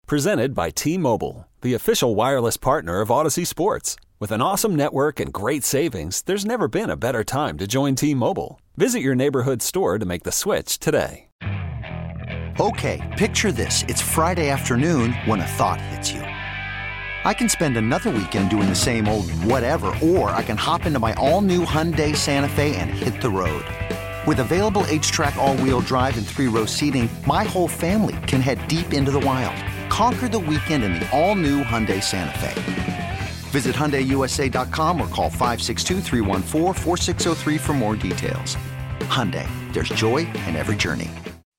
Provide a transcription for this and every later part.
Presented by T-Mobile, the official wireless partner of Odyssey Sports. With an awesome network and great savings, there's never been a better time to join T-Mobile. Visit your neighborhood store to make the switch today. Okay, picture this. It's Friday afternoon when a thought hits you. I can spend another weekend doing the same old whatever, or I can hop into my all-new Hyundai Santa Fe and hit the road. With available H-Track all-wheel drive and 3-row seating, my whole family can head deep into the wild. Conquer the weekend in the all-new Hyundai Santa Fe. Visit HyundaiUSA.com or call 562-314-4603 for more details. Hyundai, there's joy in every journey.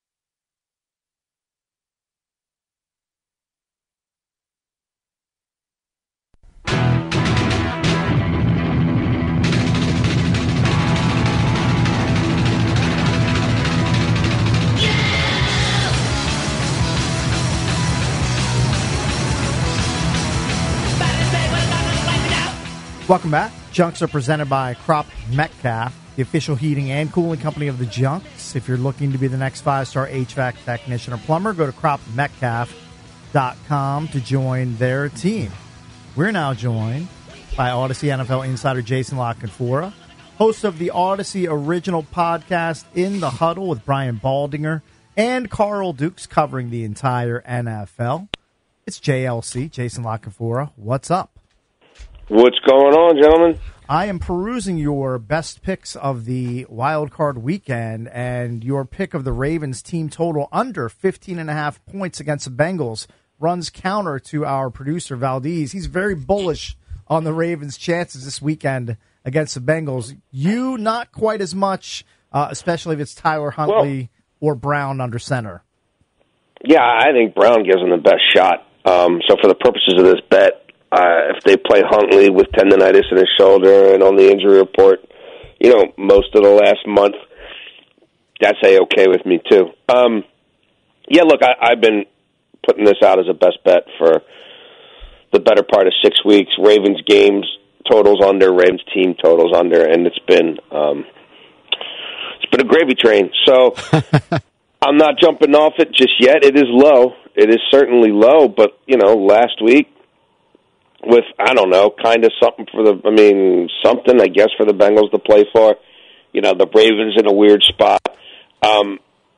Welcome back. Junks are presented by Crop Metcalf, the official heating and cooling company of the Junks. If you're looking to be the next 5-star HVAC technician or plumber, go to cropmetcalf.com to join their team. We're now joined by Odyssey NFL insider Jason La Canfora, host of the Odyssey original podcast In the Huddle with Brian Baldinger and Carl Dukes, covering the entire NFL. It's JLC, Jason La Canfora. What's up? What's going on, gentlemen? I am perusing your best picks of the wild card weekend, and your pick of the Ravens team total under 15.5 points against the Bengals runs counter to our producer, Valdez. He's very bullish on the Ravens' chances this weekend against the Bengals. You, not quite as much, especially if it's Tyler Huntley or Brown under center. Yeah, I think Brown gives him the best shot. So for the purposes of this bet, if they play Huntley with tendonitis in his shoulder and on the injury report, most of the last month, that's A-okay with me too. Yeah, look, I've been putting this out as a best bet for the better part of 6 weeks. Ravens games totals under, Ravens team totals under, and it's been a gravy train. So I'm not jumping off it just yet. It is low. It is certainly low, but last week, with, I don't know, kind of something for something, I guess, for the Bengals to play for. The Ravens in a weird spot. The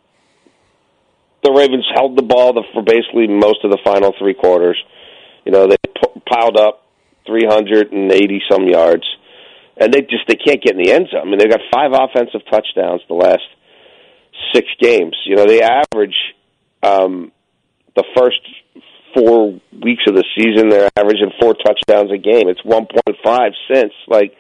Ravens held the ball for basically most of the final three quarters. They piled up 380-some yards, and they can't get in the end zone. They've got 5 offensive touchdowns the last 6 games. They average the first 4 weeks of the season, they're averaging 4 touchdowns a game. It's 1.5 since,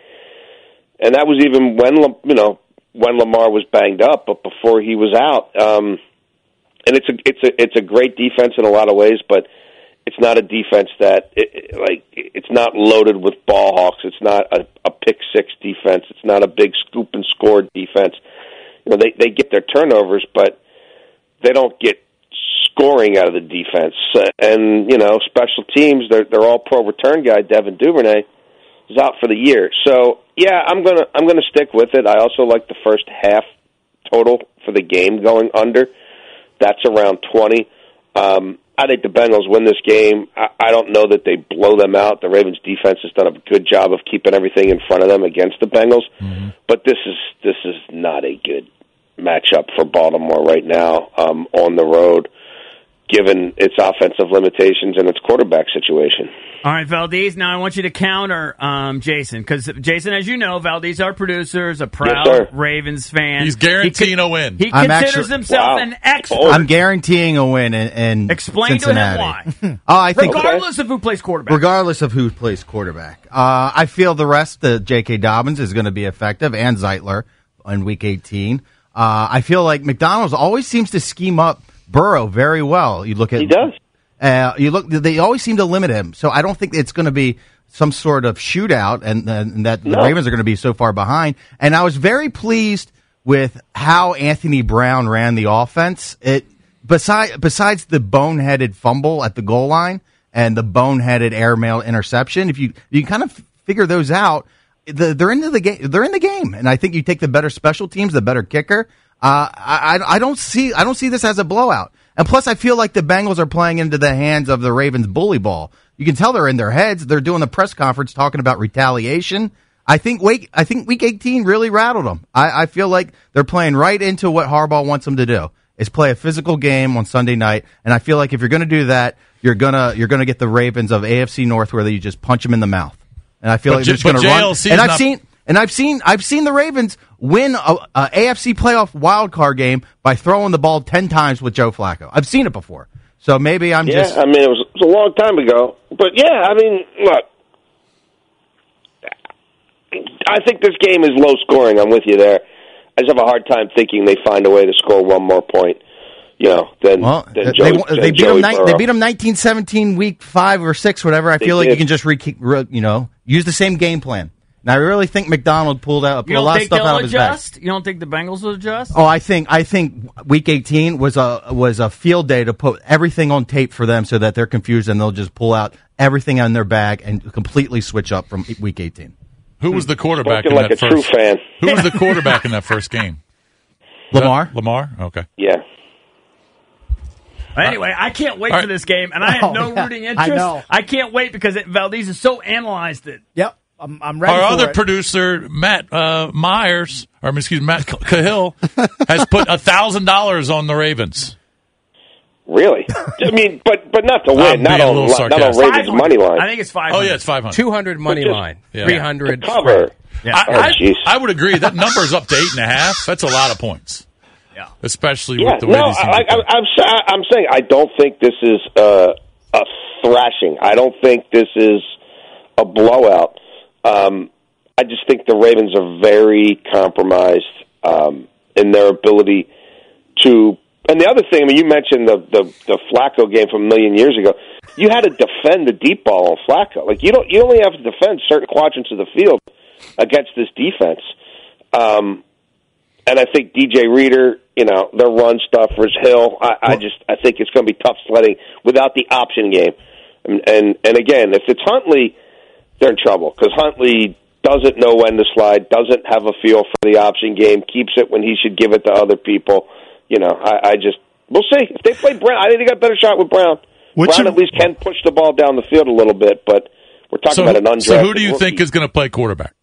and that was even when Lamar was banged up, but before he was out. And it's a great defense in a lot of ways, but it's not a defense that it's not loaded with ball hawks. It's not a pick six defense. It's not a big scoop and score defense. They get their turnovers, but they don't get scoring out of the defense. And special teams, they're all pro return guy. Devin Duvernay is out for the year. So yeah, I'm gonna stick with it. I also like the first half total for the game going under. That's around 20. I think the Bengals win this game. I don't know that they blow them out. The Ravens defense has done a good job of keeping everything in front of them against the Bengals. Mm-hmm. But this is not a good matchup for Baltimore right now on the road, given its offensive limitations and its quarterback situation. All right, Valdez, now I want you to counter Jason, because Jason, as you know, Valdez, our producer, is a proud Ravens fan. He's guaranteeing a win. He considers himself an expert. I'm guaranteeing a win in Explain Cincinnati. to him why. I think regardless of who plays quarterback. Regardless of who plays quarterback. I feel the rest, J.K. Dobbins, is going to be effective, and Zeitler in Week 18. I feel like McDonald's always seems to scheme up Burrow very well. You look at he does. They always seem to limit him, so I don't think it's going to be some sort of shootout, and that the Ravens are going to be so far behind. And I was very pleased with how Anthony Brown ran the offense. Besides the boneheaded fumble at the goal line and the boneheaded airmail interception, if you kind of figure those out, they're in the game, and I think you take the better special teams, the better kicker. I don't see this as a blowout. And plus, I feel like the Bengals are playing into the hands of the Ravens bully ball. You can tell they're in their heads. They're doing the press conference talking about retaliation. I think Week 18 really rattled them. I feel like they're playing right into what Harbaugh wants them to do, is play a physical game on Sunday night. And I feel like if you're going to do that, you're gonna get the Ravens of AFC North where you just punch them in the mouth. And I feel like they're just going to run. And I've seen the Ravens win a AFC playoff wild card game by throwing the ball 10 times with Joe Flacco. I've seen it before. So maybe I'm just... Yeah, I mean, it was a long time ago. But, yeah, I mean, look, I think this game is low scoring. I'm with you there. I just have a hard time thinking they find a way to score one more point, than Joey, they beat them 1917 week 5 or 6, whatever. I feel like you can just use the same game plan. Now, I really think McDonald pulled a lot of stuff out of his bag. You don't think the Bengals will adjust? Oh, I think Week 18 was a field day to put everything on tape for them so that they're confused and they'll just pull out everything in their bag and completely switch up from Week 18. Who was the quarterback in that first? True fan. Who was the quarterback in that first game? Lamar. Lamar? Okay. Yeah. Anyway, I can't wait for this game, and I have no rooting interest. I know. I can't wait because Valdez has so analyzed it. Yep. I'm ready. Our for other it. producer, Matt Matt Cahill, has put $1,000 on the Ravens. Really? I mean, but not to win. Not on Ravens money line. I think it's 500. Oh yeah, it's 500. 200 money line. 300 cover. Yeah. I would agree. That number's up to 8.5. That's a lot of points. Yeah. Especially with the way these teams I'm saying I don't think this is a thrashing. I don't think this is a blowout. I just think the Ravens are very compromised in their ability to. And the other thing, I mean, you mentioned the Flacco game from a million years ago. You had to defend the deep ball on Flacco. Like you only have to defend certain quadrants of the field against this defense. And I think DJ Reader, their run stuffers, Hill. I think it's going to be tough sledding without the option game. And again, if it's Huntley, they're in trouble because Huntley doesn't know when to slide, doesn't have a feel for the option game, keeps it when he should give it to other people. We'll see. If they play Brown, I think they got a better shot with Brown. Brown at least can push the ball down the field a little bit, but we're talking about an undrafted So who do you rookie. think is going to play quarterback?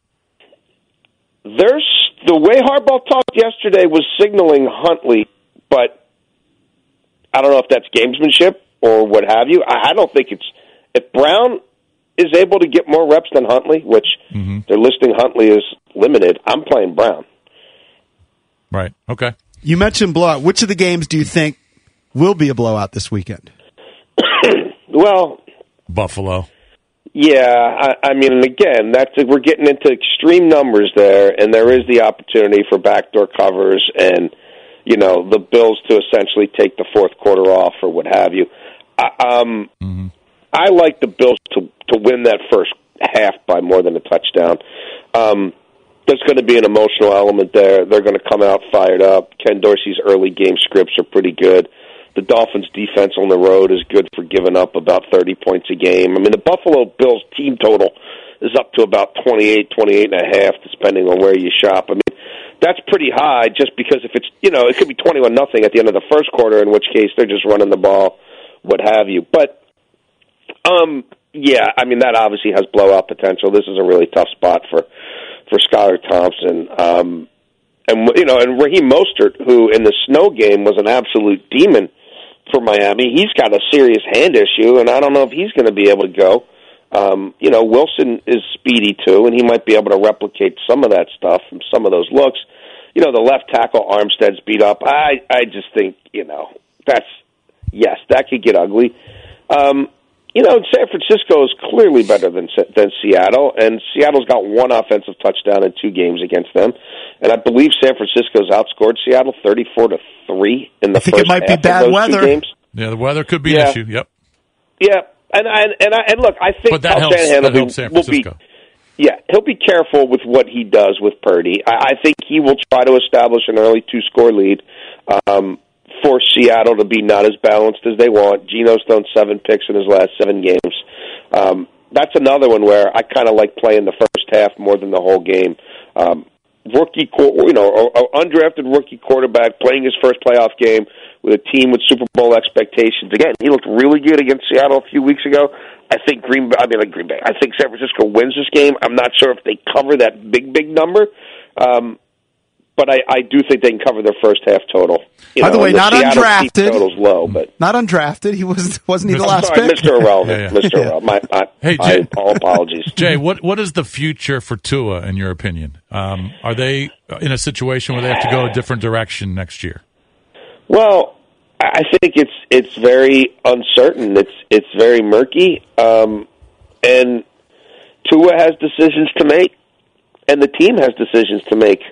The way Harbaugh talked yesterday was signaling Huntley, but I don't know if that's gamesmanship or what have you. I don't think it's... If Brown is able to get more reps than Huntley, which they're listing Huntley as limited, I'm playing Brown. Right. Okay. You mentioned blowout. Which of the games do you think will be a blowout this weekend? Well, Buffalo. Yeah, I mean, and again, we're getting into extreme numbers there, and there is the opportunity for backdoor covers and, the Bills to essentially take the fourth quarter off or what have you. I like the Bills to win that first half by more than a touchdown. There's going to be an emotional element there. They're going to come out fired up. Ken Dorsey's early game scripts are pretty good. The Dolphins' defense on the road is good for giving up about 30 points a game. I mean, the Buffalo Bills team total is up to about 28 and a half, depending on where you shop. I mean, that's pretty high just because if it's, it could be 21-0 at the end of the first quarter, in which case they're just running the ball, what have you. But, yeah, I mean, that obviously has blowout potential. This is a really tough spot for Skylar Thompson. And Raheem Mostert, who in the snow game was an absolute demon for Miami, he's got a serious hand issue, and I don't know if he's going to be able to go. Wilson is speedy too, and he might be able to replicate some of that stuff and some of those looks. The left tackle Armstead's beat up. I just think, that could get ugly. San Francisco is clearly better than Seattle, and Seattle's got one offensive touchdown in 2 games against them. And I believe San Francisco's outscored Seattle 34-3 in the first half. I think it might be bad weather. Games. Yeah, the weather could be an issue. Yep. Yeah, and look, I think Kyle Shanahan will be. Yeah, he'll be careful with what he does with Purdy. I think he will try to establish an early 2-score lead. For Seattle to be not as balanced as they want. Geno's thrown 7 picks in his last 7 games. That's another one where I kind of like playing the first half more than the whole game. Undrafted rookie quarterback playing his first playoff game with a team with Super Bowl expectations. Again, he looked really good against Seattle a few weeks ago. I think Green Bay. I think San Francisco wins this game. I'm not sure if they cover that big number, but I do think they can cover their first half total. By the way, not undrafted. Total's low, but not undrafted. He wasn't he the last pick? Mr. Irrelevant. Mr. Irrelevant. Hey, Jay, all apologies. Jay, what is the future for Tua in your opinion? Are they in a situation where they have to go a different direction next year? Well, I think it's very uncertain. It's very murky, and Tua has decisions to make, and the team has decisions to make.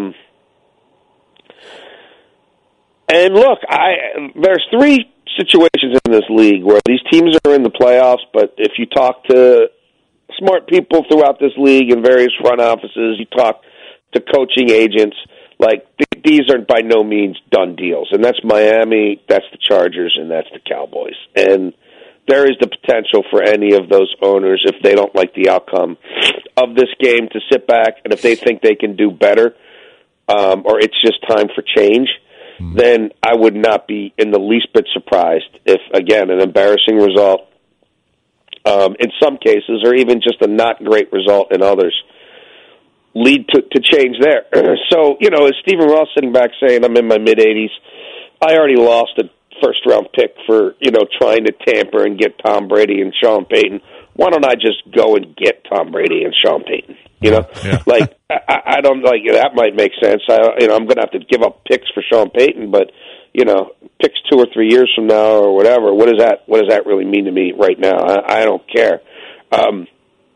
And look, there's three situations in this league where these teams are in the playoffs, but if you talk to smart people throughout this league in various front offices, you talk to coaching agents, like these are by no means done deals. And that's Miami, that's the Chargers, and that's the Cowboys. And there is the potential for any of those owners, if they don't like the outcome of this game, to sit back, and if they think they can do better, or it's just time for change, then I would not be in the least bit surprised if, again, an embarrassing result in some cases, or even just a not great result in others, lead to change there. So, is Stephen Ross sitting back saying, I'm in my mid-80s, I already lost a first-round pick for, trying to tamper and get Tom Brady and Sean Payton. Why don't I just go and get Tom Brady and Sean Payton? I don't that might make sense. I'm going to have to give up picks for Sean Payton, but picks 2 or 3 years from now or whatever. What does that really mean to me right now? I don't care. And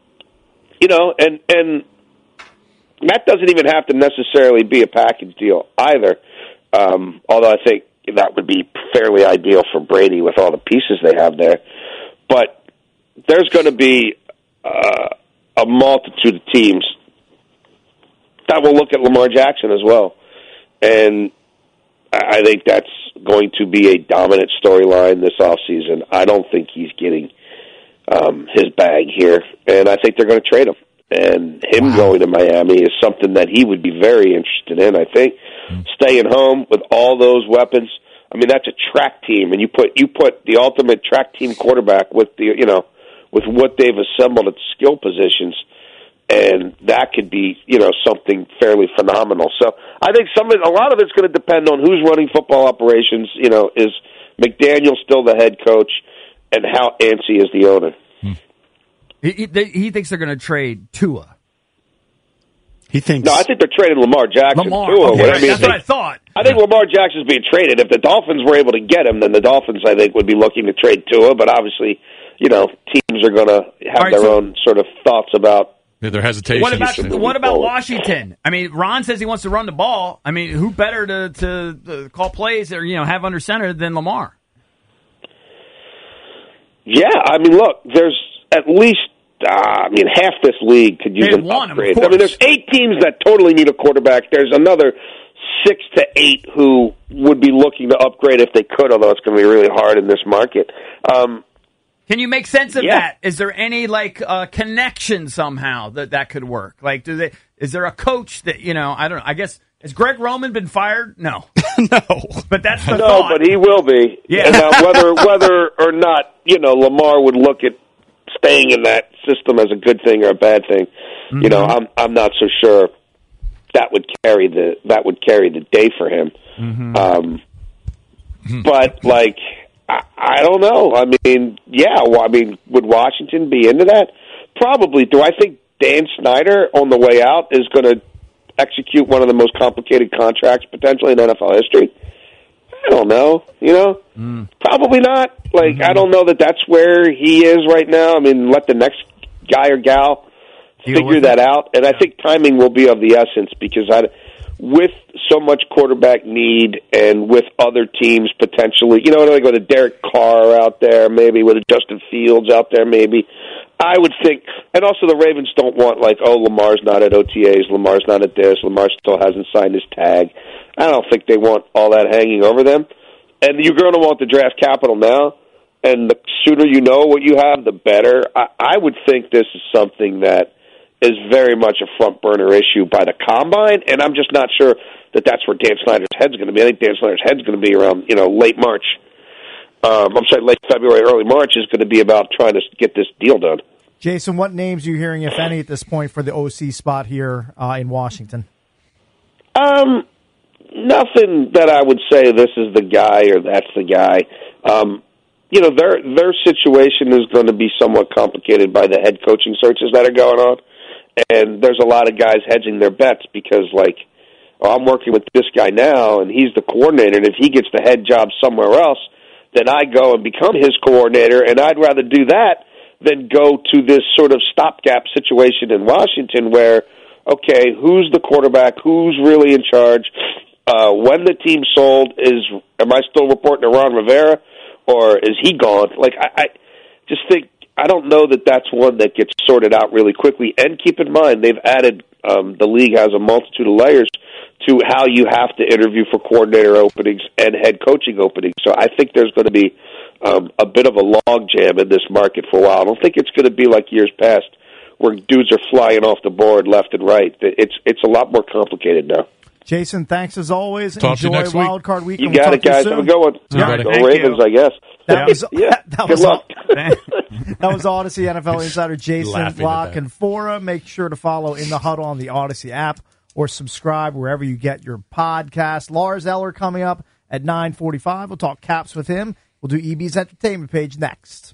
that doesn't even have to necessarily be a package deal either. Although I think that would be fairly ideal for Brady with all the pieces they have there. But there's going to be a multitude of teams that will look at Lamar Jackson as well. And I think that's going to be a dominant storyline this offseason. I don't think he's getting his bag here, and I think they're going to trade him. And him going to Miami is something that he would be very interested in, I think. Staying home with all those weapons. I mean, that's a track team, and you put the ultimate track team quarterback with with what they've assembled at skill positions, and that could be, something fairly phenomenal. So I think a lot of it's going to depend on who's running football operations. Is McDaniel still the head coach, and how antsy is the owner? He thinks they're going to trade Tua. He thinks. No, I think they're trading Lamar Jackson. Tua, okay, right. That's what I thought. I think Lamar Jackson's being traded. If the Dolphins were able to get him, then the Dolphins, I think, would be looking to trade Tua. But obviously, teams are going to have their own sort of thoughts about. Yeah, their hesitation. What about Washington? I mean, Ron says he wants to run the ball. I mean, who better to call plays or have under center than Lamar? Yeah, I mean, look, there's at least half this league could use an upgrade. I mean, there's 8 teams that totally need a quarterback. There's another 6 to 8 who would be looking to upgrade if they could, although it's going to be really hard in this market. Can you make sense of that? Is there any connection somehow that could work? Like, is there a coach that I don't know? I guess has Greg Roman been fired? No, no. But that's the thought. But he will be. Yeah. And now whether or not Lamar would look at staying in that system as a good thing or a bad thing, I'm not so sure that would carry the day for him. But I don't know. I mean, would Washington be into that? Probably. Do I think Dan Snyder on the way out is going to execute one of the most complicated contracts potentially in NFL history? I don't know. Probably not. I don't know that that's where he is right now. I mean, let the next guy or gal figure that out. And I think timing will be of the essence because with so much quarterback need and with other teams potentially, with a Derek Carr out there, maybe with a Justin Fields out there, maybe. I would think, and also the Ravens don't want Lamar's not at OTAs, Lamar's not at this, Lamar still hasn't signed his tag. I don't think they want all that hanging over them. And you're going to want the draft capital now, and the sooner you know what you have, the better. I would think this is something that is very much a front burner issue by the combine, and I'm just not sure that's where Dan Snyder's head's going to be. I think Dan Snyder's head's going to be around, late March. Late February, early March is going to be about trying to get this deal done. Jason, what names are you hearing, if any, at this point for the OC spot here in Washington? Nothing that I would say this is the guy or that's the guy. Their situation is going to be somewhat complicated by the head coaching searches that are going on. And there's a lot of guys hedging their bets because, I'm working with this guy now, and he's the coordinator, and if he gets the head job somewhere else, then I go and become his coordinator, and I'd rather do that than go to this sort of stopgap situation in Washington where, okay, who's the quarterback, who's really in charge, when the team sold, am I still reporting to Ron Rivera, or is he gone? I just think, I don't know that that's one that gets sorted out really quickly. And keep in mind, they've added, the league has a multitude of layers to how you have to interview for coordinator openings and head coaching openings. So I think there's going to be a bit of a log jam in this market for a while. I don't think it's going to be like years past where dudes are flying off the board left and right. It's a lot more complicated now. Jason, thanks as always. Talk Enjoy next week. Wild Card Week. You got it, guys. Have a good one. Yeah, go Ravens, I guess. Good luck. That was Odyssey NFL Insider Jason La Canfora. Make sure to follow In the Huddle on the Odyssey app or subscribe wherever you get your podcast. Lars Eller coming up at 9:45. We'll talk Caps with him. We'll do EB's entertainment page next.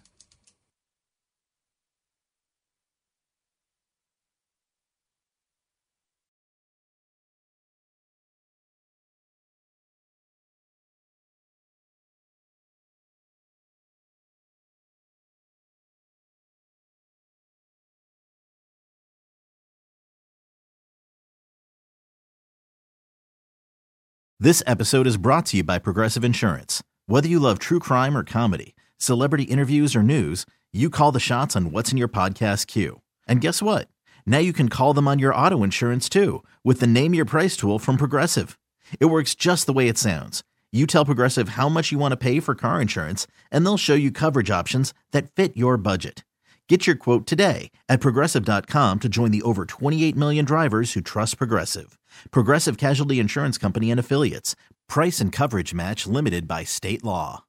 This episode is brought to you by Progressive Insurance. Whether you love true crime or comedy, celebrity interviews or news, you call the shots on what's in your podcast queue. And guess what? Now you can call them on your auto insurance too with the Name Your Price tool from Progressive. It works just the way it sounds. You tell Progressive how much you want to pay for car insurance, and they'll show you coverage options that fit your budget. Get your quote today at Progressive.com to join the over 28 million drivers who trust Progressive. Progressive Casualty Insurance Company and Affiliates. Price and coverage match limited by state law.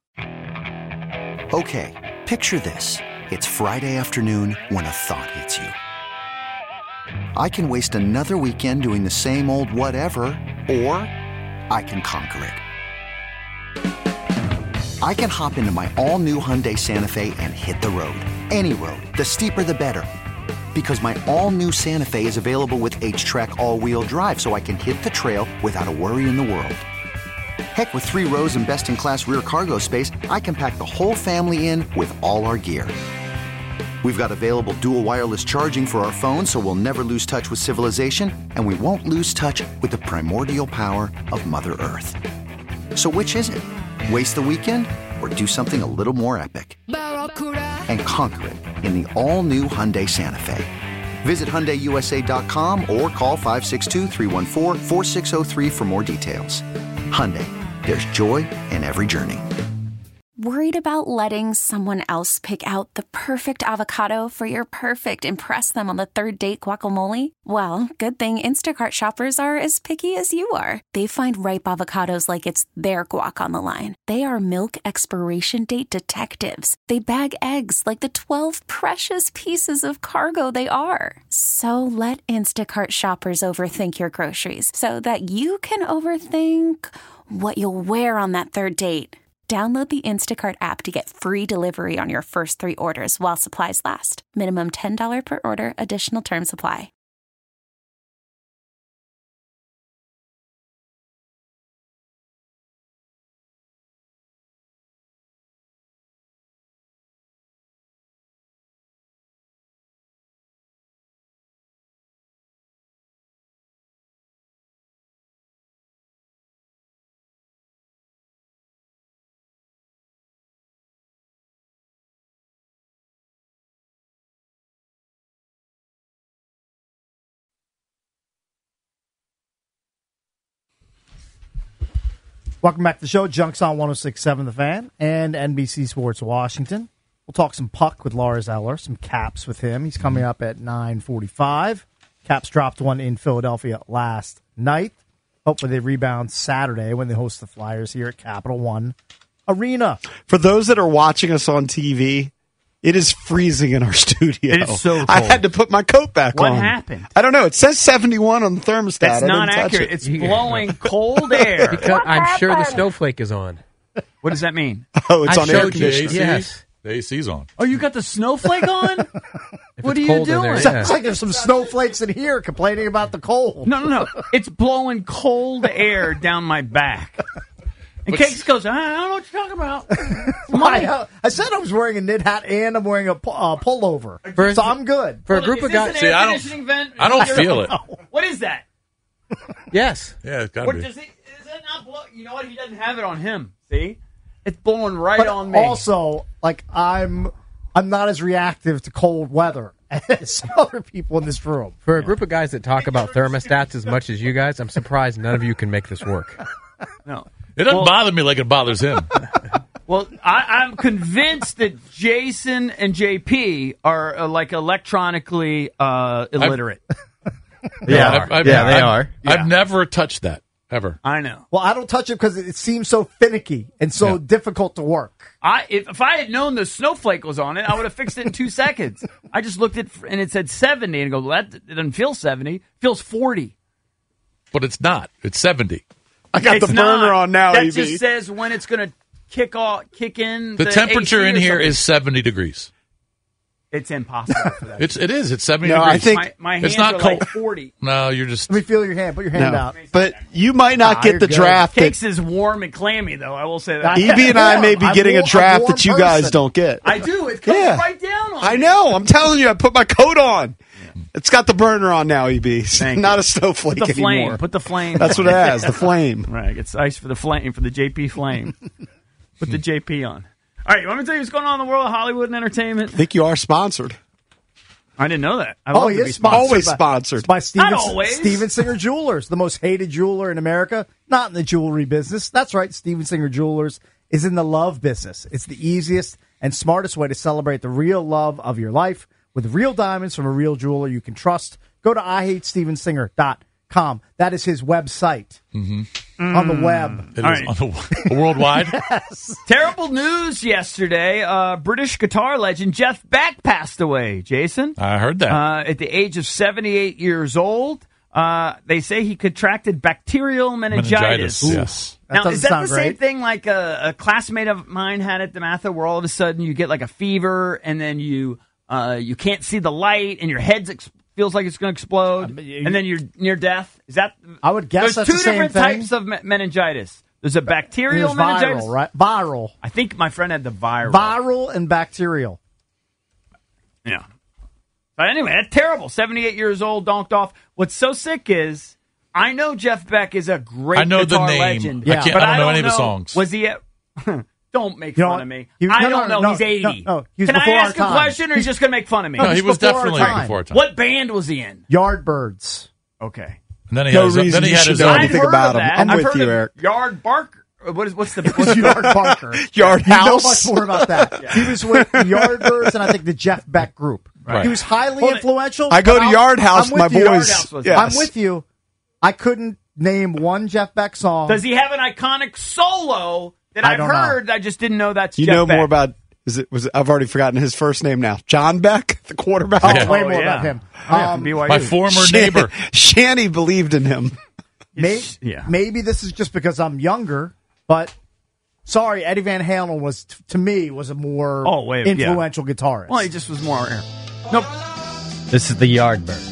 Okay, picture this. It's Friday afternoon when a thought hits you. I can waste another weekend doing the same old whatever, or I can conquer it. I can hop into my all-new Hyundai Santa Fe and hit the road. Any road. The steeper, the better. Because my all-new Santa Fe is available with H-Track all-wheel drive, so I can hit the trail without a worry in the world. Heck, with 3 rows and best-in-class rear cargo space, I can pack the whole family in with all our gear. We've got available dual wireless charging for our phones, so we'll never lose touch with civilization, and we won't lose touch with the primordial power of Mother Earth. So which is it? Waste the weekend or do something a little more epic? And conquer it in the all-new Hyundai Santa Fe. Visit HyundaiUSA.com or call 562-314-4603 for more details. Hyundai, there's joy in every journey. Worried about letting someone else pick out the perfect avocado for your perfect impress them on the third date guacamole? Well, good thing Instacart shoppers are as picky as you are. They find ripe avocados like it's their guac on the line. They are milk expiration date detectives. They bag eggs like the 12 precious pieces of cargo they are. So let Instacart shoppers overthink your groceries so that you can overthink what you'll wear on that third date. Download the Instacart app to get free delivery on your first 3 orders while supplies last. Minimum $10 per order. Additional terms apply. Welcome back to the show. Junks on 106.7 The Fan and NBC Sports Washington. We'll talk some puck with Lars Eller, some Caps with him. He's coming up at 9:45. Caps dropped one in Philadelphia last night. Hopefully they rebound Saturday when they host the Flyers here at Capital One Arena. For those that are watching us on TV, it is freezing in our studio. It is so cold. I had to put my coat back on. What happened? I don't know. It says 71 on the thermostat. That's I not didn't touch accurate. it. It's blowing cold air. Because I'm sure the snowflake is on. What does that mean? Oh, it's I on air showed you. conditioning. Yes. The AC's on. Oh, you got the snowflake on? What are you cold in doing? there, yeah. Sounds like there's some snowflakes in here complaining about the cold. No. It's blowing cold air down my back. And Cakes goes, I don't know what you're talking about. I said I was wearing a knit hat and I'm wearing a pullover. So I'm good. For a group of guys. See, I don't feel it. What is that? Yes. Yeah, it's got to What be. does it? Is that not blow? You know what? He doesn't have it on him. See, it's blowing right But on me. also, like I'm not as reactive to cold weather as other people in this room. For a group of guys that talk about thermostats as much as you guys, I'm surprised none of you can make this work. No, It doesn't bother me like it bothers him. Well, I'm convinced that Jason and JP are like electronically illiterate. They are. I've never touched that, ever. I know. Well, I don't touch it because it seems so finicky and so difficult to work. If I had known the snowflake was on it, I would have fixed it in 2 seconds. I just looked at and it said 70 and go, well, that it doesn't feel 70. It feels 40. But it's not. It's 70. I got the burner on now, That EB. just says when it's going to kick in. The temperature AC in or here something. is 70 degrees. It's impossible for that. It is. It's 70 No, degrees. I think my hands it's not are cold. like 40. No, you're just. Let me feel your hand. Put your hand No. out. But you might not get you're the good. draft that Cakes is warm and clammy, though. I will say that. EB and I may be I'm getting a warm- draft I'm a warm that you guys person. don't get. I do. It comes Yeah. right down on I me. know. I'm telling you, I put my coat on. It's got the burner on now, EB. It's Thank not you. a snowflake Put the flame. anymore. Put the flame. That's what it has, the flame. Right. It's ice for the flame, for the JP flame. Put the JP on. All right. You want me to tell you what's going on in the world of Hollywood and entertainment? I think you are sponsored. I didn't know that. Oh, he is sponsored. Always by, sponsored. by Steven, Not always. Steven Singer Jewelers, the most hated jeweler in America. Not in the jewelry business. That's right. Steven Singer Jewelers is in the love business. It's the easiest and smartest way to celebrate the real love of your life with real diamonds from a real jeweler you can trust. Go to IHateStevenSinger.com. That is his website on the web. It All is right. on the worldwide. Terrible news yesterday. British guitar legend Jeff Beck passed away. Jason? I heard that. At the age of 78 years old. They say he contracted bacterial meningitis. Yes. That Now, doesn't is that sound the same great. thing like a classmate of mine had at DeMatha where all of a sudden you get like a fever and then you can't see the light and your head feels like it's going to explode and then you're near death? Is that? I would guess There's that's two the same different thing. types of meningitis. There's a It bacterial was meningitis. viral, right? Viral. I think my friend had the viral. Viral and bacterial. Yeah. But anyway, that's terrible. 78 years old, donked off. What's so sick is I know Jeff Beck is a great I know the guitar name. legend. I can't- but I don't know any of his songs. Was he at... Don't make You know fun what? of me. He- I no, don't no, know. no, He's 80. no, he was Can I before ask our a time. question or are you just going to make fun of me? No, he was before our definitely time. before time. What band was he in? Yardbirds. Okay. And then he No had his, reason then he you had should his know own. anything I've heard about of him. that. I'm I've with heard you, of Eric. Yard Barker. What's the Yard Barker. Yard You know House. much more about that. He was with the Yardbirds and I think the Jeff Beck group. Right. He was highly Hold it. influential. I go but to I'm- Yard House I'm with my with you. boys. Yard House was- Yes. I'm with you. I couldn't name one Jeff Beck song. Does he have an iconic solo that I I've don't know. heard? I just didn't know that's You Jeff know Beck. more about. I've already forgotten his first name now. John Beck, the quarterback. Oh, Yeah. way Oh, more yeah. about him. BYU. My former neighbor. Shanny believed in him. Maybe this is just because I'm younger, but sorry, Eddie Van Halen was to me was a more influential guitarist. Well, he just was more... Nope. This is the Yardbird.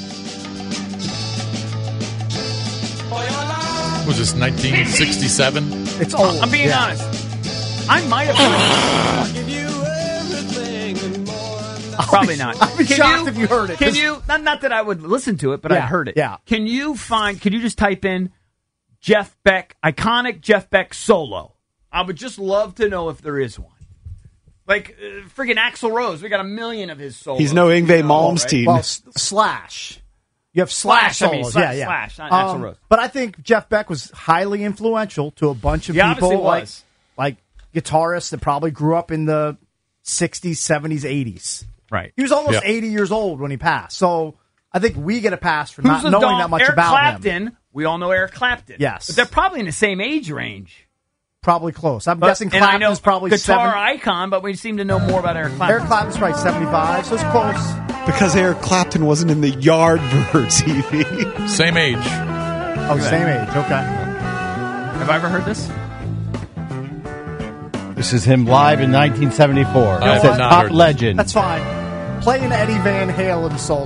Was this 1967? It's old. I'm being yeah. honest. I might have... Probably not. I'd be shocked if you heard it. Can you? Not that I would listen to it, but I Yeah, heard it. yeah. Can you just type in Jeff Beck, iconic Jeff Beck solo? I would just love to know if there is one. Like freaking Axl Rose, we got a million of his solos. He's no Yngwie Malmsteen. Well, Slash. You have Slash Slash, I mean, solos. Slash, yeah. Slash, not Axl Rose. But I think Jeff Beck was highly influential to a bunch of He obviously people was. like guitarists that probably grew up in the 60s, 70s, 80s. Right. He was almost Yeah. 80 years old when he passed. So I think we get a pass for not Who's the knowing dog? that much Eric about Clapton him. We all know Eric Clapton. Yes. But they're probably in the same age range. Probably close. I'm guessing And I know Clapton's probably guitar icon, but we seem to know more about Eric Clapton. Eric Clapton's probably 75, so it's close. Because Eric Clapton wasn't in the Yardbirds, Evie. Same age. Oh, same age. Okay. Have I ever heard this? This is him live in 1974. I It have says not Pop heard this. Legend. That's fine. Play an Eddie Van Halen solo.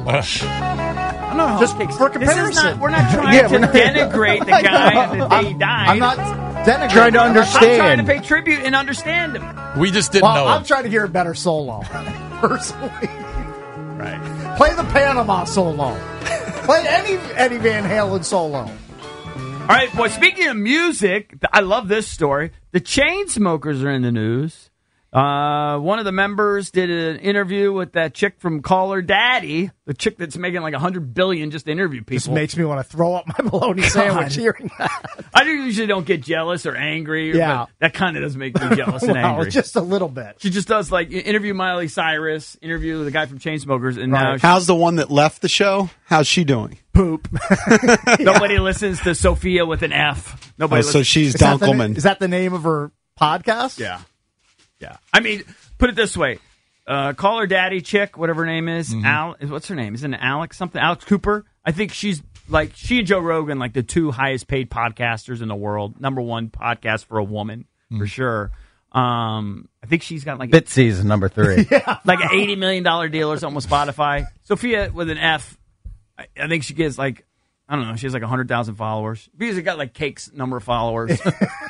No, Just for comparison. We're not trying Yeah, to we're not- denigrate the guy the day he died. I'm not denigrating. Trying to I'm understand. trying to pay tribute and understand him. We just didn't Well, know I'm him. trying to hear a better solo, personally. Right. Play the Panama solo. Play any Eddie Van Halen solo. All right, boy, speaking of music, I love this story. The Chainsmokers are in the news. One of the members did an interview with that chick from Call Her Daddy, the chick that's making like $100 billion just to interview people. Just makes me want to throw up my bologna sandwich hearing that. I usually don't get jealous or angry. Yeah. But that kind of does make me jealous and Well, angry. just a little bit. She just does like interview Miley Cyrus, interview the guy from Chainsmokers, and now How's the one that left the show? How's she doing? Poop. nobody listens to Sophia with an F. Nobody. So listens. she's Is that the- Dunkelman. Is that the name of her podcast? Yeah. Yeah. I mean, put it this way. Call Her Daddy chick, whatever her name is. What's her name? Isn't it Alex something? Alex Cooper? I think she's like, she and Joe Rogan, like the two highest paid podcasters in the world. Number one podcast for a woman, for sure. I think she's got like Bitsy's number 3. like an $80 million deal or something with Spotify. Sophia with an F, I think she gets like, I don't know, she has like 100,000 followers. Because it got like Cake's number of followers.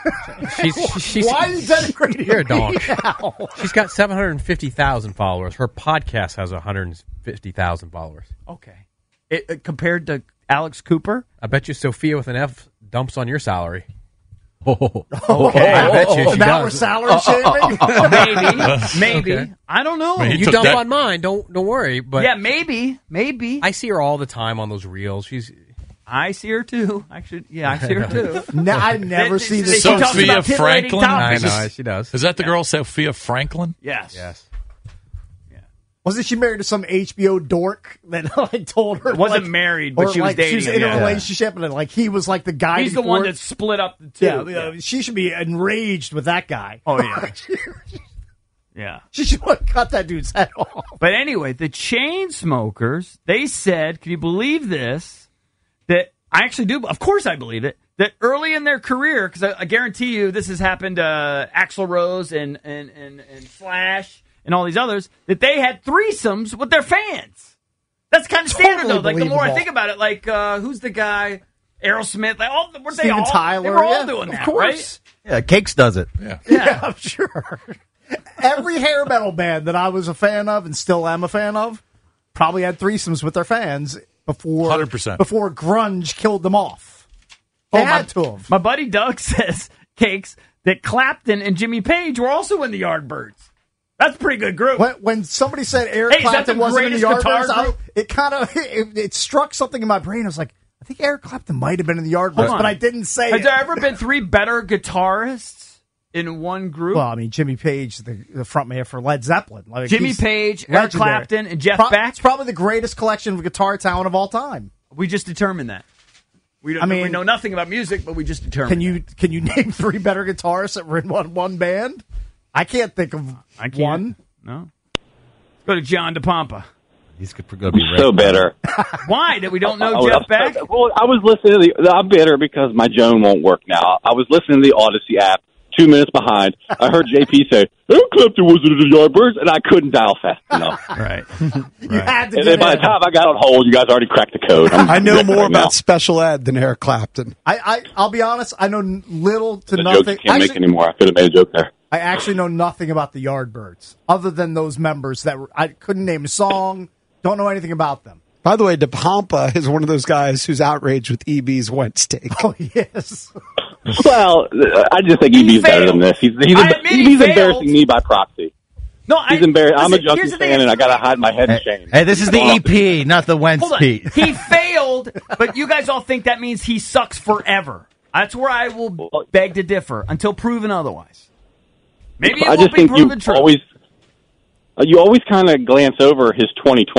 She's Why are you denigrating You're a dog. me now? She's got 750,000 followers. Her podcast has 150,000 followers. Okay. Compared to Alex Cooper? I bet you Sophia with an F dumps on your salary. Okay. I bet you she Now we're does. salary shaming? Maybe. Okay. I don't know. Man, he You took dump that- on mine. Don't worry. But Yeah, maybe. I see her all the time on those reels. I see her too. Actually, yeah, I see her too. No, I never see this. She talks Sophia about titillating Franklin? I topics. know she does. Is that the girl Sophia Franklin? Yes. Yes. Wasn't she married to some HBO dork that like told her? Wasn't like, married, but or, she was like, dating She was him, in yeah. a relationship, and like he was like the guy. He's the before- one that split up the two. Yeah, she should be enraged with that guy. Oh, yeah. Yeah. She should have cut that dude's head off. But anyway, the Chainsmokers, they said, can you believe this? That I actually do. Of course I believe it. That early in their career, because I guarantee you this has happened to Axl Rose and Slash and all these others, that they had threesomes with their fans. That's kind of standard, Totally though. Like, the more I believable. think about it, like, who's the guy? Aerosmith. Like, weren't they Steven all? Tyler, They were all yeah, doing of that, course. Yeah, Cakes does it. Yeah. Yeah, I'm sure. Every hair metal band that I was a fan of and still am a fan of probably had threesomes with their fans before 100%. before grunge killed them off. They had to have. My buddy Doug says, Cakes, that Clapton and Jimmy Page were also in the Yardbirds. That's a pretty good group. When somebody said Eric Hey, is that Clapton the wasn't in the greatest guitar Yardbirds, group? it kind of it struck something in my brain. I was like, I think Eric Clapton might have been in the Yardbirds, Hold on. but I didn't say Has it. there ever been three better guitarists in one group? Well, I mean, Jimmy Page, the frontman for Led Zeppelin. Like, Jimmy he's Page, Eric legendary. Clapton, and Jeff Beck? It's probably the greatest collection of guitar talent of all time. We just determined that. We don't. I mean- we know nothing about music, but we just determined. Can you name three better guitarists that were in one band? I can't think of I can't. one. No. Go to John DePompa. He's going to be So bitter. Why that we don't know Oh, Jeff Beck? Well, I was listening to I'm bitter because my Joan won't work now. I was listening to the Odyssey app, 2 minutes behind. I heard JP say, Eric Clapton was in the Yardbirds, and I couldn't dial fast enough. Right. You had to And get then by in. the time I got on hold, you guys already cracked the code. I know more right now. about special ed than Eric Clapton. I'll be honest. I know little to The joke you nothing. can't make anymore. I could have made a joke there. I actually know nothing about the Yardbirds other than those members that I couldn't name a song. Don't know anything about them. By the way, DePompa is one of those guys who's outraged with EB's Wentz take. Oh yes. Well, I just think EB's better than this. He's I admit he EB's failed. embarrassing me by proxy. No, He's embarrassed. I'm a listen, here's Junkie the thing. fan, and I got to hide my head in shame. Hey, this is the EP, not the Wentz Hold on. Pete. He failed, but you guys all think that means he sucks forever. That's where I will beg to differ until proven otherwise. Maybe it I won't just be think proven true. you always kind of glance over his 2020.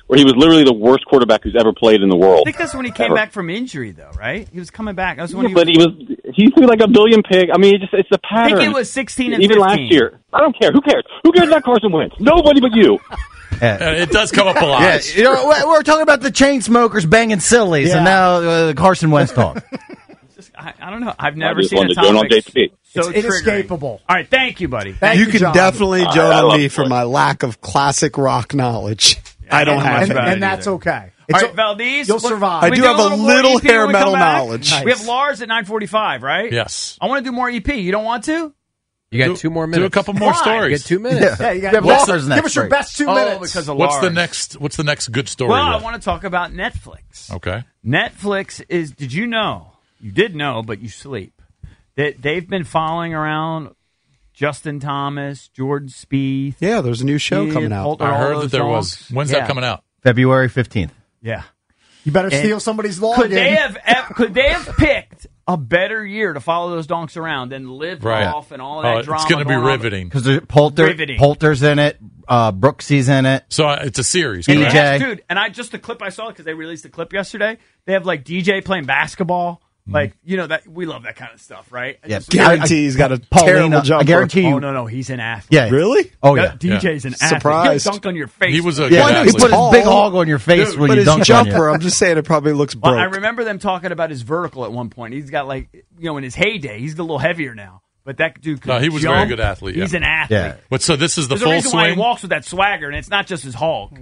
where he was literally the worst quarterback who's ever played in the world. I think that's when he came back from injury, though, right? He was coming back. That's when But he threw like a billion pig. I mean, it's a pattern. I think it was 16 and even 15. last year. I don't care. Who cares? Who cares about Carson Wentz? Nobody but you. It does come up a lot. Yeah, you know, we're talking about the chain smokers banging sillies, and now Carson Wentz talk. I don't know. I've never just seen a wanted to join on topic JP. so It's triggering. inescapable. All right, thank you, buddy. Thank You can John. definitely join I on love me it. for my lack of classic rock knowledge. I don't don't have much it. about And that's okay. All right, Valdez. You'll survive. I we do do have a more little EP when hair we metal come back? knowledge. Nice. We have Lars at 9:45, right? Yes. I want to do more EP. You don't want to? You got 2 more minutes. Do a couple more Why? stories. You get 2 minutes. Yeah, you got What's Give next us your break? best 2 Oh, minutes. because of What's the Lars. next good story? Well, I then? want to talk about Netflix. Okay. Netflix is. Did you know? You did know, but you sleep. That they've been following around Justin Thomas, Jordan Spieth. Yeah, there's a new show coming out. Poulter, I all heard those that there was. dogs. When's Yeah. that coming out? February 15th. Yeah. You better And steal somebody's login. Could they have picked a better year to follow those donks around than live Right. off and all that drama? It's going to be going on? riveting. Because Riveting. Poulter's in it, Brooksy's in it. So it's a series. And correct? they have- dude, and just the clip I saw because they released the clip yesterday. They have like DJ playing basketball. Like, you know, that we love that kind of stuff, right? Yeah, Guarantee he's got a Paulina, terrible jumper. I guarantee you. Oh, no, he's an athlete. Yeah. Really? Oh, yeah. DJ's an athlete. Surprised. He'll dunk on your face. He was a Yeah, good he athlete. put his big hog on your face when But you his dunk on jumper, you. I'm just saying it probably looks Well, broke. I remember them talking about his vertical at one point. He's got like, you know, in his heyday, he's a little heavier now. But that dude could No, he was a jump. very good athlete. He's yeah. an athlete. Yeah. But so this is the There's a full reason why he swing. walks with that swagger, and it's not just his hog.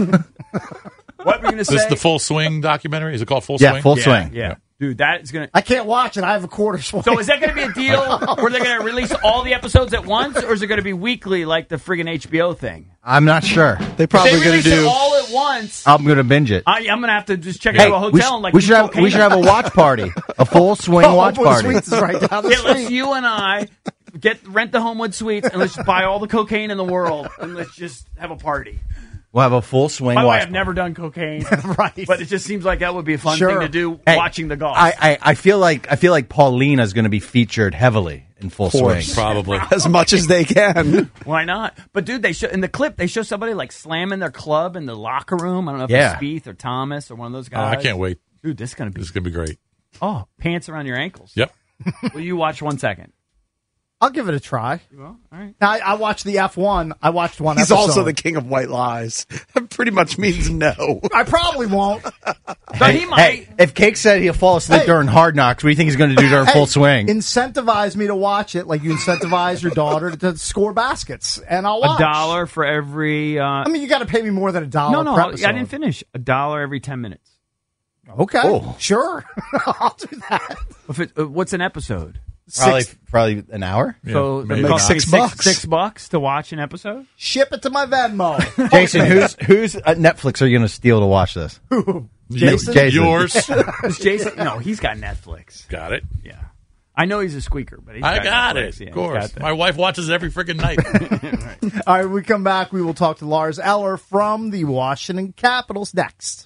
What were you going to say? This is the full swing documentary. Is it called Full Yeah, Swing? full swing. Yeah. Dude, that is going to... I can't watch it. I have a quarter swing. So is that going to be a deal where they're going to release all the episodes at once, or is it going to be weekly like the friggin' HBO thing? I'm not sure. They If probably they going release to it do. all at once, I'm going to binge it. I'm going to have to just check Hey, into a hotel and like we do should have cocaine. a watch party, a full swing watch Homewood party. Suites is right down the Yeah, let's street. you and I rent the Homewood Suites and let's buy all the cocaine in the world and let's just have a party. We'll have a full swing By the way, watch I've never done cocaine, Right. but it just seems like that would be a fun Sure. thing to do Hey, watching the golf. I feel like Paulina is going to be featured heavily in full swing. course. Probably. As much as they can. Why not? But dude, they show in the clip they show somebody like slamming their club in the locker room. I don't know if Yeah. it's Spieth or Thomas or one of those Oh, guys. I can't wait. Dude, this is gonna be This is going to be great. pants around your ankles. Yep. Will you watch 1 second? I'll give it a try. Well, all right. Now, I watched the F1. I watched one He's episode. also the king of white lies. That pretty much means no. I probably won't. But he might. Hey, if Cake said he'll fall asleep Hey. during Hard Knocks, what do you think he's going to do during full swing? Incentivize me to watch it like you incentivize your daughter to score baskets, and I'll watch. $1 for every. I mean, you got to pay me more than $1 no, per I episode. didn't finish. $1 every 10 minutes. Okay, Oh. sure. I'll do that. What's an episode? Probably an hour. So maybe it costs not. $6 $6 to watch an episode. Ship it to my Venmo. Jason, whose Netflix are you going to steal to watch this? Jason? Yours. Is Jason? No, he's got Netflix. Got it. Yeah, I know he's a squeaker, but he's I got Netflix. it. Yeah, Of he's course. got that. My wife watches every freaking night. All right, when we come back, we will talk to Lars Eller from the Washington Capitals next.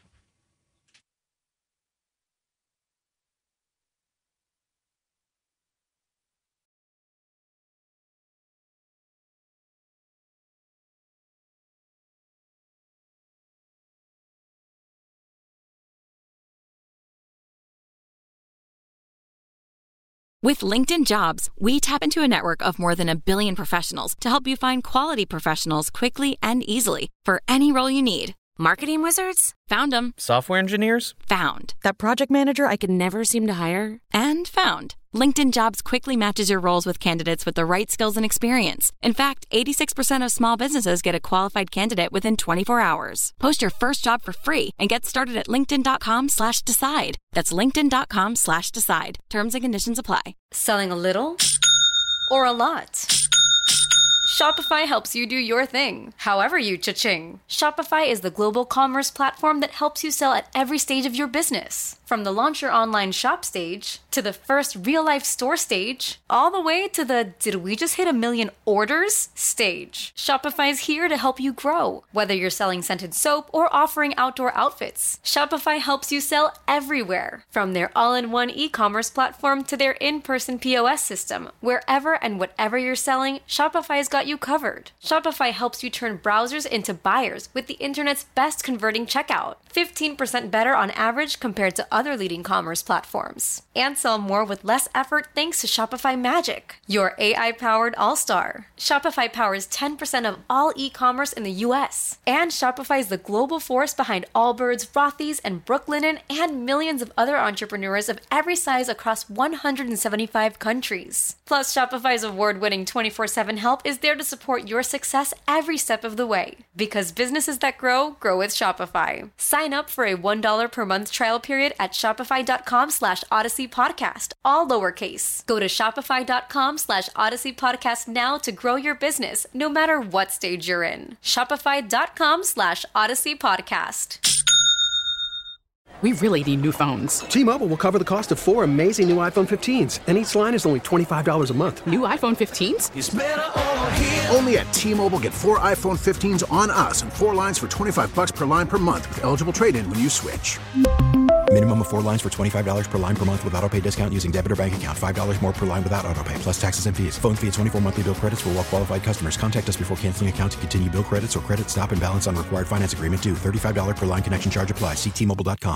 With LinkedIn Jobs, we tap into a network of more than 1 billion professionals to help you find quality professionals quickly and easily for any role you need. Marketing wizards? Found them. Software engineers? Found. That project manager I could never seem to hire? And found. LinkedIn Jobs quickly matches your roles with candidates with the right skills and experience. In fact, 86% of small businesses get a qualified candidate within 24 hours. Post your first job for free and get started at linkedin.com/decide. That's linkedin.com/decide. Terms and conditions apply. Selling a little or a lot? Shopify helps you do your thing, however you cha-ching. Shopify is the global commerce platform that helps you sell at every stage of your business. From the launch your online shop stage, to the first real-life store stage, all the way to the did we just hit 1 million orders stage. Shopify's here to help you grow. Whether you're selling scented soap or offering outdoor outfits, Shopify helps you sell everywhere. From their all-in-one e-commerce platform to their in-person POS system, wherever and whatever you're selling, Shopify's got you covered. Shopify helps you turn browsers into buyers with the internet's best converting checkout. 15% better on average compared to other leading commerce platforms. And sell more with less effort thanks to Shopify Magic, your AI-powered all-star. Shopify powers 10% of all e-commerce in the U.S. And Shopify is the global force behind Allbirds, Rothy's, and Brooklinen, and millions of other entrepreneurs of every size across 175 countries. Plus, Shopify's award-winning 24/7 help is there to support your success every step of the way. Because businesses that grow, grow with Shopify. Sign up for a $1 per month trial period at shopify.com/Odyssey Podcast, all lowercase. Go to shopify.com/Odyssey Podcast now to grow your business, no matter what stage you're in. Shopify.com/Odyssey Podcast. We really need new phones. T-Mobile will cover the cost of 4 amazing new iPhone 15s, and each line is only $25 a month. New iPhone 15s? It's better over here. Only at T-Mobile, get 4 iPhone 15s on us and 4 lines for $25 per line per month with eligible trade-in when you switch. Minimum of 4 lines for $25 per line per month with autopay discount using debit or bank account. $5 more per line without autopay, plus taxes and fees. Phone fee at 24 monthly bill credits for well-qualified customers. Contact us before canceling account to continue bill credits or credit stop and balance on required finance agreement due. $35 per line connection charge applies. See T-Mobile.com.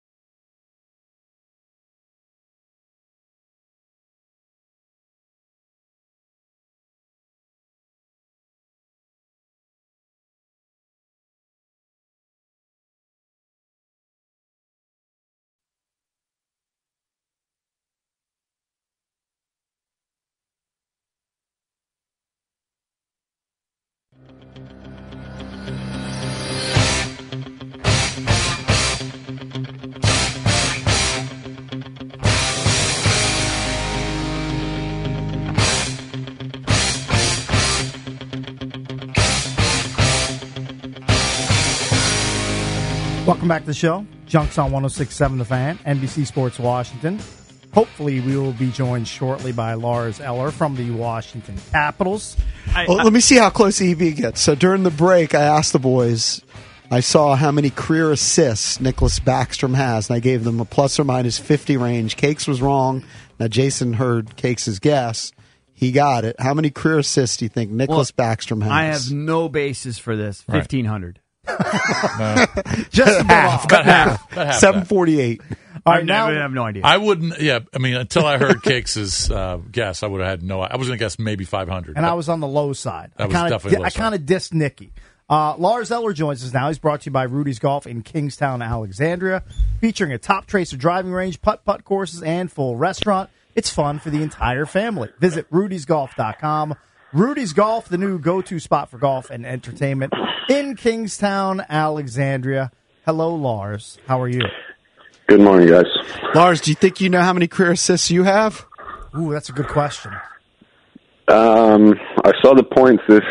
Welcome back to the show. Junks on 106.7 The Fan, NBC Sports Washington. Hopefully we will be joined shortly by Lars Eller from the Washington Capitals. Let me see how close EB gets. So during the break, I asked the boys, I saw how many career assists Nicholas Backstrom has, and I gave them a plus or minus 50 range. Cakes was wrong. Now Jason heard Cakes' guess. He got it. How many career assists do you think Nicholas Backstrom has? I have no basis for this. 1,500. Just half. About half. 748. All right, now I have no idea. I wouldn't. Yeah, I mean, until I heard Cakes' guess, I would have had no. I was going to guess maybe 500. And I was on the low side. That was definitely low I kind of dissed Nicky. Lars Eller joins us now. He's brought to you by Rudy's Golf in Kingstown, Alexandria, featuring a top tracer driving range, putt-putt courses, and full restaurant. It's fun for the entire family. Visit rudysgolf.com. Rudy's Golf, the new go-to spot for golf and entertainment in Kingstown, Alexandria. Hello, Lars. How are you? Good morning, guys. Lars, do you think you know how many career assists you have? Ooh, that's a good question. I saw the points. Is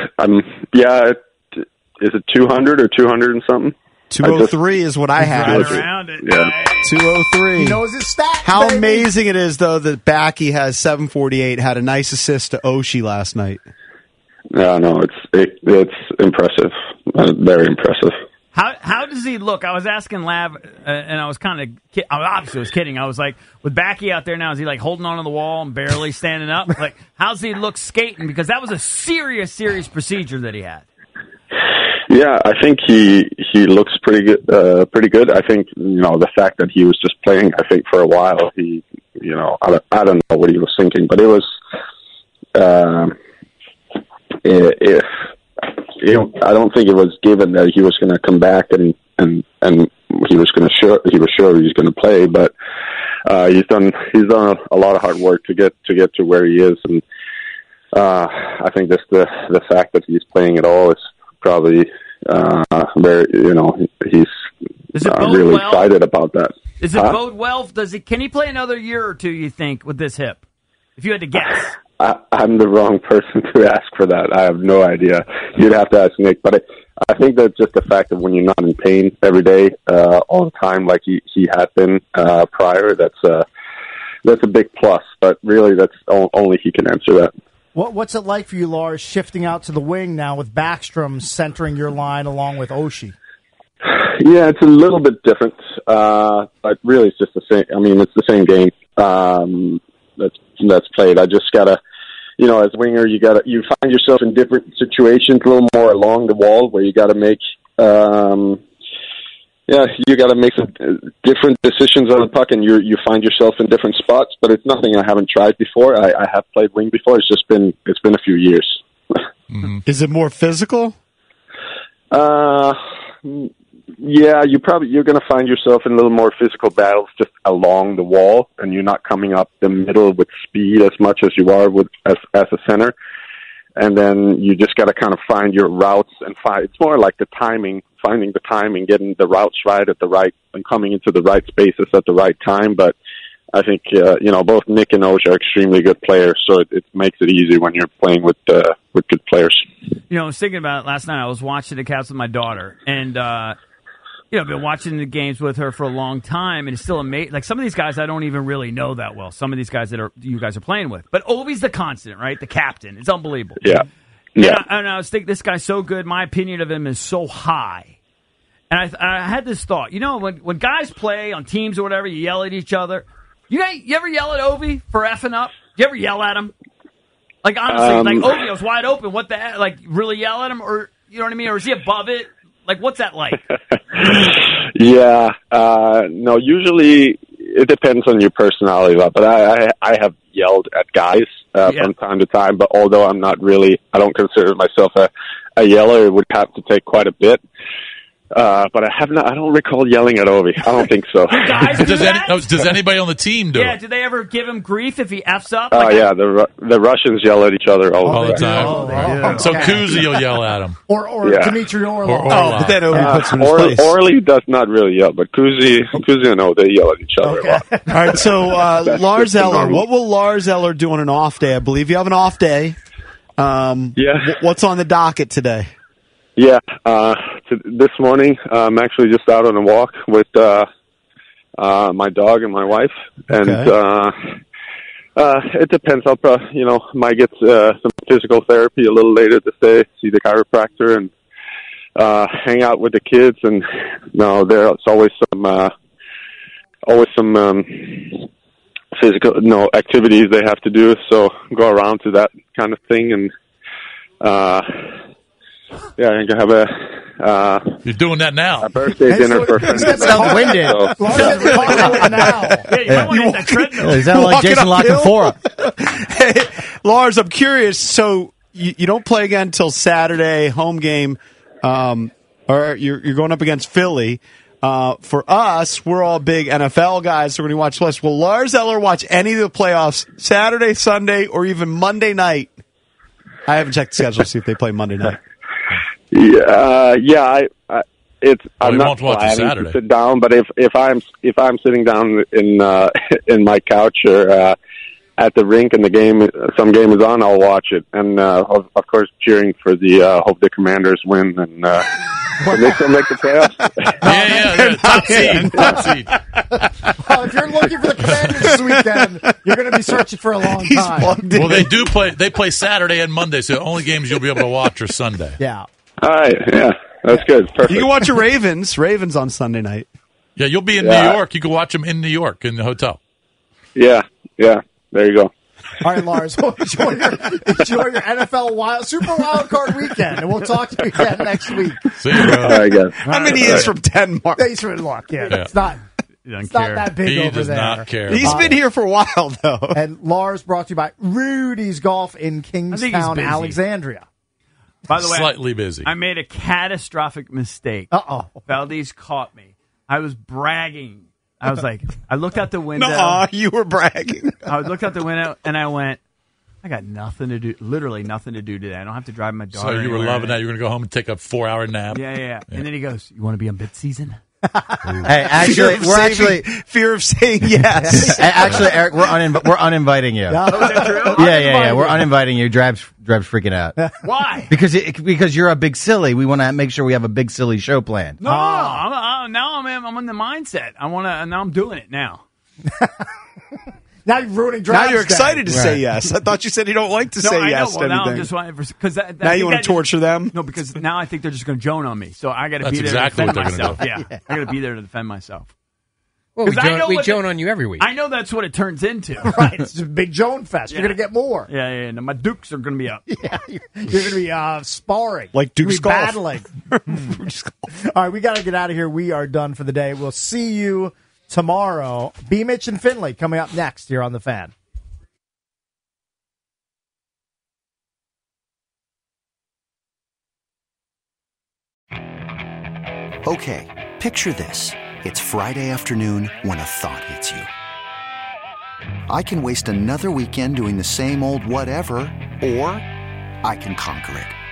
it 200 or 200 and something? 203 is what I have. Around it. Yeah. 203. He knows his stats. How baby. amazing it is, though, that Backy has 748, had a nice assist to Oshie last night. No, it's impressive. Very impressive. How does he look? I was asking Lav, and I was kind of obviously was kidding. I was like, with Backy out there now, is he like holding on to the wall and barely standing up? Like, how's he look skating? Because that was a serious procedure that he had. Yeah, I think he looks pretty good. I think the fact that he was just playing. I think for a while I don't know what he was thinking, but it was I don't think it was given that he was going to come back and he was sure he was going to play, but he's done a lot of hard work to get to where he is, and I think just the fact that he's playing at all is probably he's really excited about that. Does it bode well? Can he play another year or two, you think, with this hip? If you had to guess. I'm the wrong person to ask for that. I have no idea. You'd have to ask Nick. But I think that just the fact that when you're not in pain every day, all the time, like he had been prior, that's a big plus. But really, that's only he can answer that. What's it like for you, Lars, shifting out to the wing now with Backstrom centering your line along with Oshie? Yeah, it's a little bit different, but really it's just the same. I mean, it's the same game that's played. I just gotta, as a winger, you find yourself in different situations, a little more along the wall where you gotta make, you gotta make some different decisions on the puck, and you find yourself in different spots. But it's nothing I haven't tried before. I have played wing before. It's been a few years. Mm-hmm. Is it more physical? Yeah, you're going to find yourself in a little more physical battles just along the wall, and you're not coming up the middle with speed as much as you are as a center. And then you just got to kind of find your routes and it's more like the timing, finding the timing, getting the routes right and coming into the right spaces at the right time. But I think both Nick and Osh are extremely good players, so it makes it easy when you're playing with good players. I was thinking about it last night. I was watching the Caps with my daughter, and I've been watching the games with her for a long time, and it's still amazing. Like, some of these guys I don't even really know that well. Some of these guys that you guys are playing with, but Ovi's the constant, right? The captain. It's unbelievable. Yeah. And I was thinking, this guy's so good. My opinion of him is so high. And I had this thought. When guys play on teams or whatever, you yell at each other. You ever yell at Ovi for effing up? You ever yell at him? Like, honestly, Ovi, I was wide open. What the heck? Like, really yell at him? Or, you know what I mean? Or is he above it? Like, what's that like? Yeah. No, usually it depends on your personality. But I have yelled at guys from time to time. But although I don't consider myself a yeller, it would have to take quite a bit. But I don't recall yelling at Ovi. I don't think so. Does anybody on the team do it? Yeah, do they ever give him grief if he F's up? Oh, yeah, the Russians yell at each other all the time. So Kuzi will yell at him. Or Dmitry Orlov. But then Ovi puts him in his place. Orly does not really yell, but Kuzi and O, they yell at each other a lot. All right, so Lars Eller, what will Lars Eller do on an off day? I believe you have an off day. What's on the docket today? Yeah, this morning I'm actually just out on a walk with my dog and my wife, and it depends. I'll probably, might get some physical therapy a little later this day, see the chiropractor, and hang out with the kids. And there's always some physical activities they have to do. So go around to that kind of thing, and I can have you're doing that now. A birthday dinner for a friend. That sounds winded. Is that like Jason LaCanfora? Hey, Lars, I'm curious. So you don't play again until Saturday, home game, or you're going up against Philly. For us, we're all big NFL guys, so we're going to watch less. Will Lars Eller watch any of the playoffs Saturday, Sunday, or even Monday night? I haven't checked the schedule to see if they play Monday night. I'm not planning to sit down, but if I'm sitting down in my couch or at the rink and some game is on, I'll watch it, and of course cheering for the hope the Commanders win and they still make the playoffs. Top seed. Well, if you're looking for the Commanders this weekend, you're going to be searching for a long time. Well, they do play. They play Saturday and Monday, so the only games you'll be able to watch are Sunday. Yeah. All right. Yeah, that's good. Perfect. You can watch your Ravens on Sunday night. Yeah, you'll be in New York. You can watch them in New York in the hotel. Yeah. There you go. All right, Lars, enjoy your NFL Super Wild Card weekend, and we'll talk to you again next week. See you, bro. All right, guys. I mean, he is from Denmark. He's from Denmark. It's not. It's not that big he over does there. Not care. He's been here for a while, though. And Lars brought to you by Rudy's Golf in Kingstown, Alexandria. By the way, slightly busy. I made a catastrophic mistake. Valdez caught me. I was bragging. I was like, I looked out the window. No, you were bragging. I looked out the window and I went, I got nothing to do, literally nothing to do today. I don't have to drive my daughter. So you were loving that. You were going to go home and take a 4-hour nap. Yeah. And then he goes, you want to be on bid season? Hey, actually, fear of saying yes. Actually, Eric, we're uninviting you. Yeah. We're uninviting you. Drab's freaking out. Why? Because you're a big silly. We want to make sure we have a big silly show planned. No, I'm in the mindset. Now I'm doing it now. Now you're ruining Drab's Now you're excited day. to say yes. I thought you said you don't like to say yes to anything. Now I'm just because now you want to torture them. No, because now I think they're just going to joan on me. So I got to be there exactly to defend what they're myself. Yeah, I got to be there to defend myself. Well, we joan on you every week. I know that's what it turns into. Right, it's a big Joan fest. You're going to get more. Yeah. Now my Dukes are going to be up. Yeah, you're going to be sparring. Like Duke's golf. Battling. All right, we got to get out of here. We are done for the day. We'll see you tomorrow. B. Mitch and Finley coming up next here on The Fan. Okay, picture this. It's Friday afternoon when a thought hits you. I can waste another weekend doing the same old whatever, or I can conquer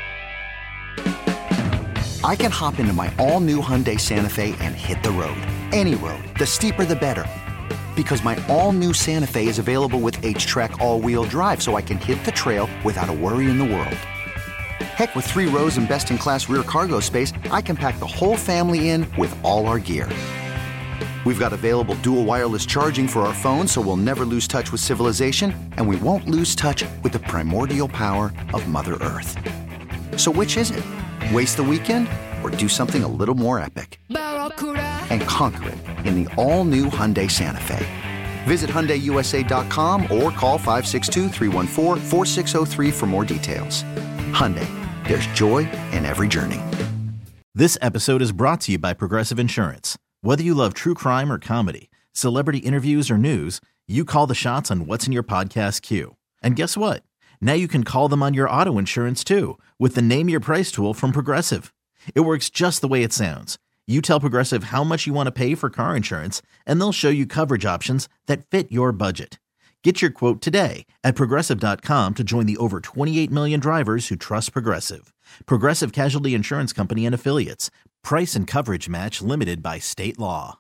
it. I can hop into my all-new Hyundai Santa Fe and hit the road. Any road. The steeper, the better. Because my all-new Santa Fe is available with H-Track all-wheel drive, so I can hit the trail without a worry in the world. Heck, with 3 rows and best-in-class rear cargo space, I can pack the whole family in with all our gear. We've got available dual wireless charging for our phones, so we'll never lose touch with civilization, and we won't lose touch with the primordial power of Mother Earth. So which is it? Waste the weekend or do something a little more epic? And conquer it in the all-new Hyundai Santa Fe. Visit HyundaiUSA.com or call 562-314-4603 for more details. Hyundai, there's joy in every journey. This episode is brought to you by Progressive Insurance. Whether you love true crime or comedy, celebrity interviews or news, you call the shots on what's in your podcast queue. And guess what? Now you can call them on your auto insurance too with the Name Your Price tool from Progressive. It works just the way it sounds. You tell Progressive how much you want to pay for car insurance, and they'll show you coverage options that fit your budget. Get your quote today at Progressive.com to join the over 28 million drivers who trust Progressive. Progressive Casualty Insurance Company and Affiliates. Price and coverage match limited by state law.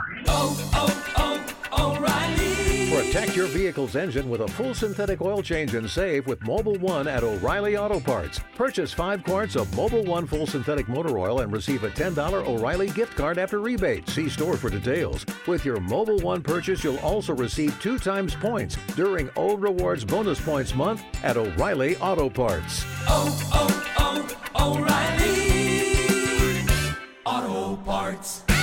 O'Reilly. Protect your vehicle's engine with a full synthetic oil change and save with Mobil 1 at O'Reilly Auto Parts. Purchase 5 quarts of Mobil 1 full synthetic motor oil and receive a $10 O'Reilly gift card after rebate. See store for details. With your Mobil 1 purchase, you'll also receive 2 times points during Old Rewards Bonus Points Month at O'Reilly Auto Parts. O'Reilly Auto Parts.